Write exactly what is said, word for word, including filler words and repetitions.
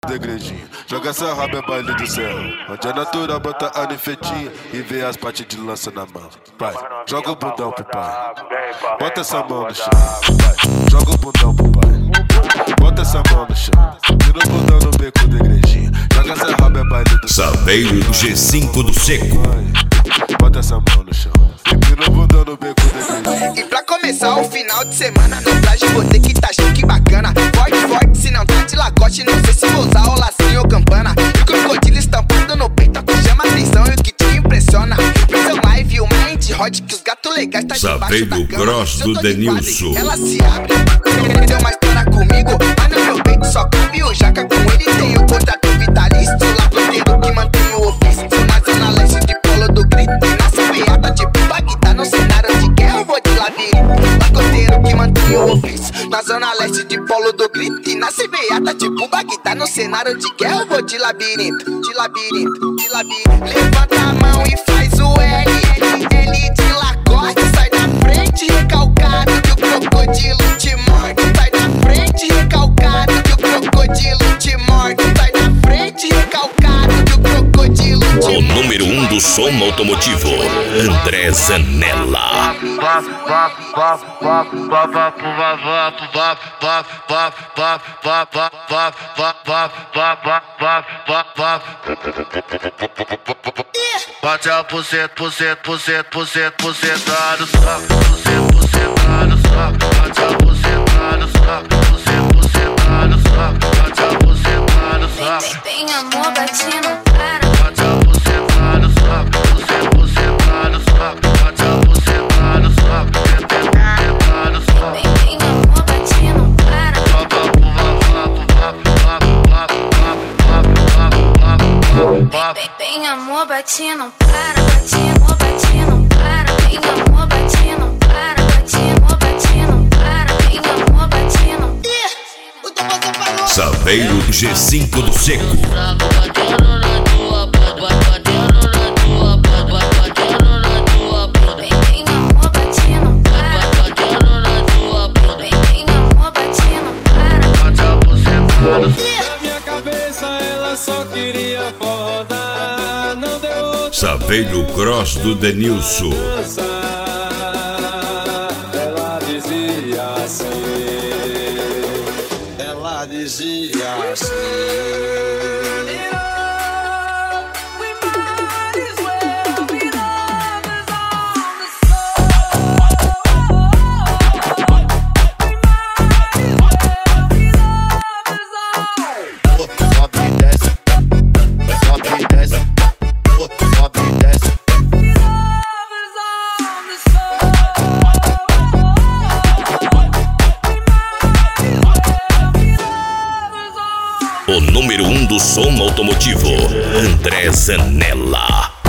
Degredinho, joga essa raba é baile do céu. Onde é natural, bota a nefetinha e vê as partes de lança na mão. Pai, joga o bundão pro pai. Bota essa mão no chão. Pai, joga o bundão pro pai. Bota essa mão no chão. Tira o bundão no beco, degredinho. Joga essa raba é baile do céu. Saveiro G cinco do Seco. Bota essa mão no chão. Tira o bundão no beco, degredinho. E pra começar o final de semana, no traje vou ter que tá chique bacana. Forte, forte, se não tá de lacoste, não sei se vou usar o lacinho ou campana. E o crocodilo estampado no peito, é o que chama atenção e o que te impressiona. Pressão live, o mind hot, que os gatos legais tá debaixo Saveiro da cama. Cross do Denilson. Ela se abre, deu uma história comigo, mas no meu peito só cabe o jaca. Com ele tem o contrato vitalício, lacoteiro que mantém o ofício. Na zona leste de Polo do Grito, nasce piada de Bagdá no cenário de guerra, eu vou de labirinto. Lacoteiro que mantém o ofício, na zona leste de Polo do Grito, e nasce beata tipo Bagdá no cenário de guerra, eu vou de labirinto, de labirinto, de labirinto. Levanta a mão e faz o L, L, L de Lacoste. Sai da frente recalcado que o crocodilo te morde. Sai da frente recalcado que o crocodilo te morde. Sai da frente recalcado que o crocodilo te morde. O número um do som automotivo, André Zanella. Bate a porcento, porcento, porcento, porcento, porcentado, saco, porcento, porcentado, saco. Bate a porcentado, saco, porcento, porcentado, saco. Bate a porcentado, saco. Tem amor, bate no para. Bate a porcentado, saco, porcento, porcentado, saco. Bate a porcentado, saco, porcentado, saco. Tem amor, bate no para. Tem amor, bate no para. Bate no, bate no para. Tem amor, bate no para. Bate no, bate no para. Tem amor, bate no. Saveiro G cinco do Seco. Tem amor, bate no para. Tem amor, bate no para. Bate a porcentado. Na minha cabeça ela só queria rodar, não deu outra Saveiro Cross do Denilson. dança. Ela dizia assim, ela dizia assim. Sobe e desce, sobe e desce, sobe e desce. O número um do som automotivo, André Zanella.